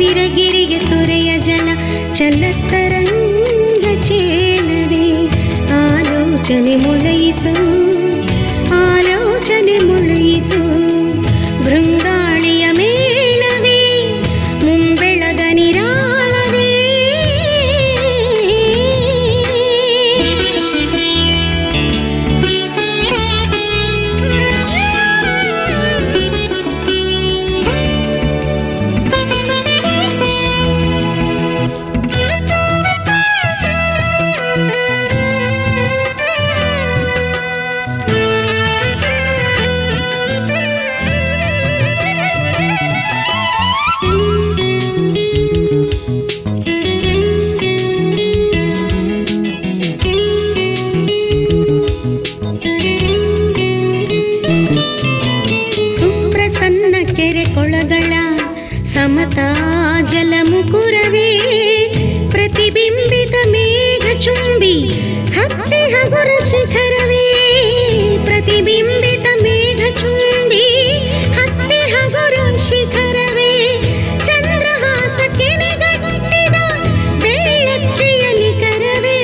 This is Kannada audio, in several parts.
ಸ್ಥವಿರಗಿರಿಗೆ ತೊರೆಯ ಜಲ ಚಲತರಂಗ ಚೇಲವೇ. ಆಲೋಚನೆ ಮೊಳಯಿಸು, ಆಲೋಚನೆ ಮೊಳಯಿಸು, ಭೃಂಗಾಳಿಯ ಮೇಳವೇ, ಮುಂಬೆಳಗ ನಿರಾಳವೇ. ಕೆರೆ ಕೊಳಗಳ ಸಮತಾ ಜಲಮುಕುರವೇ, ಪ್ರತಿಬಿಂಬಿತ ಮೇಘ ಚುಂಬಿ ಹತ್ತಿ ಹಗುರ ಶಿಖರವೇ. ಪ್ರತಿಬಿಂಬಿತ ಮೇಘ ಚುಂಬಿ ಹತ್ತಿ ಹಗುರ ಶಿಖರವೇ. ಚಂದ್ರಹಾಸ ಕೆನೆಗಟ್ಟಿದ ಬೆಳ್ಳಕ್ಕಿಯ ನಿಖರವೇ.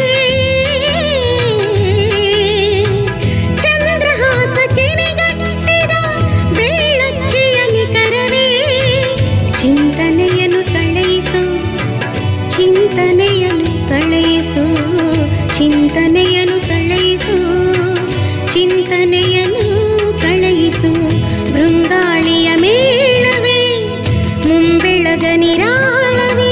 ಚಂದ್ರಹಾಸ ಕೆನೆಗಟ್ಟಿದ ಬೆಳ್ಳಕ್ಕಿಯ ನಿಖರವೇ. ಚಿಂತನೆಯನ್ನು ತಳೆಯಿಸು, ಚಿಂತನೆಯನ್ನು ತಳೆಯಿಸು, ಚಿಂತನೆಯನ್ನು ತಳೆಯಿಸು, ಚಿಂತನೆಯನ್ನು ತಳೆಯಿಸು, ಭೃಂಗಾಳಿಯ ಮೇಳವೇ, ಮುಂಬೆಳಗ ನಿರಾಳವೇ.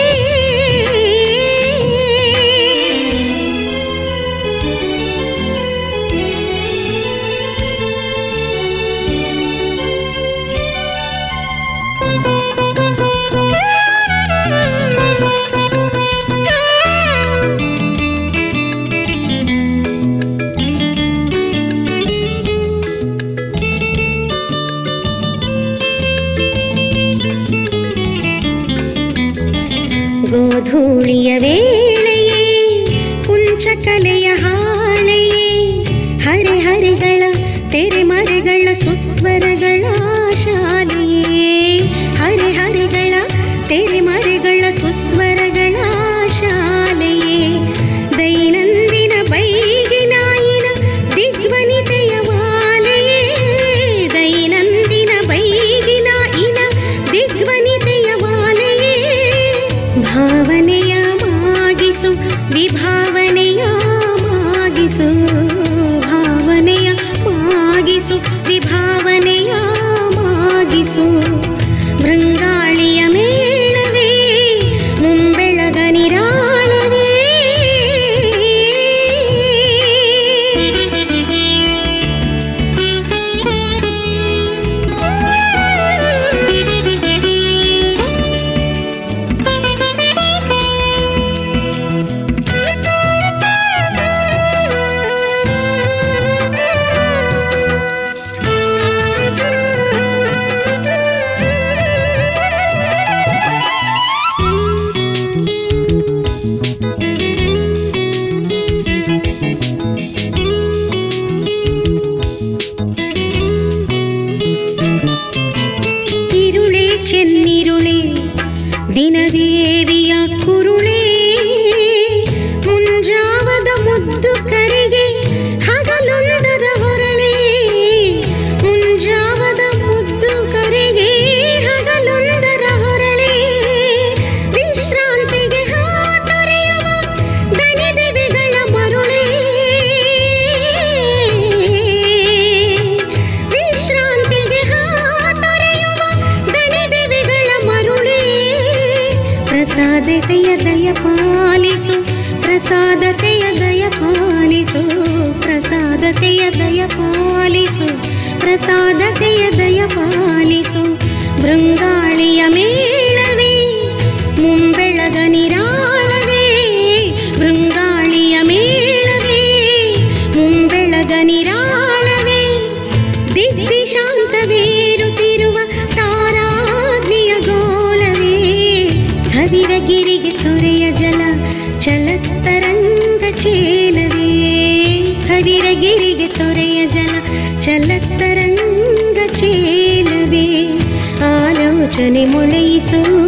ಗೋಧೂಳಿಯ ವೇಳೆಯೇ, ಕುಂಚಕಲೆಯ ಹಾಳೆಯೇ, ಹರಿಹರಿಗಳ ತೆರೆಮರೆಗಳ ಸುಸ್ವರಗಳ ಶಾಲೆಯೇ. ಹರಿಹರಿಗಳ ತೆರೆಮರೆಗಳ ಸುಸ್ವರಗಳ ಶಾಲೆಯೇ. ದೈನಂದಿನ ಬೈಗಿನಾಯಿನ ದಿಗ್ವನಿತೆಯ ಮಾಲೆಯೇ. ದೈನಂದಿನ ಬೈಗಿನಾಯಿನ ದಿಗ್ವನಿತೆಯ ಮಾಲೆಯೇ. ಭಾವನೆಯ ಮಾಗಿಸು, ವಿಭಾವನೆಯ ಮಾಗಿಸು, ಭಾವನೆಯ ಮಾಗಿಸು, ವಿಭಾವನೆಯ ಮಾಗಿಸು, ಭೃಂಗಾಳಿಯ ಮೇಳವೇ, ಮುಂಬೆಳಗ ನಿರಾಳವೇ. ಚೆನ್ನಿರುಳೆ ದಿನದೇವಿಯ ಕುರುಳೆ. ಮುಂಜಾವದ ಮುದ್ದು ಕರೆಗೆ ಹಗಲೊಂದರ ಹೊರಳೆ. ಮುಂಜಾವದ ಮುದ್ದು ಕರೆಗೆ ಹಗಲೊಂದರ ಹೊರಳೆ. ವಿಶ್ರಾಂತಿಗೆ ಹಾತೊರೆಯುವ ದಣಿದೆವೆಗಳ ಮರುಳೆ. ವಿಶ್ರಾಂತಿಗೆ ಹಾತೊರೆಯುವ ದಣಿದೆವೆಗಳ ಮರುಳೆ. ಪ್ರಸಾದತೆಯ ದಯ ಪಾಲಿಸು, ಪ್ರಸಾದತೆಯ ದಯ ಪಾಲಿಸು, ಪ್ರಸಾದತೆಯ ದಯ ಪಾಲಿಸು, ಪ್ರಸಾದತೆಯ ದಯ ಪಾಲಿಸು, ಭೃಂಗಾಳಿಯ ಮೇಳವೇ, ಮುಂಬೆಳಗ ನಿರಾಳವೇ. ಭೃಂಗಾಳಿಯ ಮೇಳವೇ, ಮುಂಬೆಳಗ ನಿರಾಳವೇ. ದಿಗ್ದಿಶಾಂತವೇರುತ್ತಿರುವ ತಾರಾಗ್ನಿಯ ಗೋಲವೇ. ಸ್ಥವಿರಗಿರಿಗೆ ತೊರೆಯ ಜಲ ಚಲತರಂಗ ಚೇಲವೇ. ಸ್ಥವಿರಗಿರಿಗೆ ತೊರೆಯ ಜಲ ಚಲತರಂಗ ಚೇಲವೇ. ಆಲೋಚನೆ ಮೊಳೆಯಿಸು,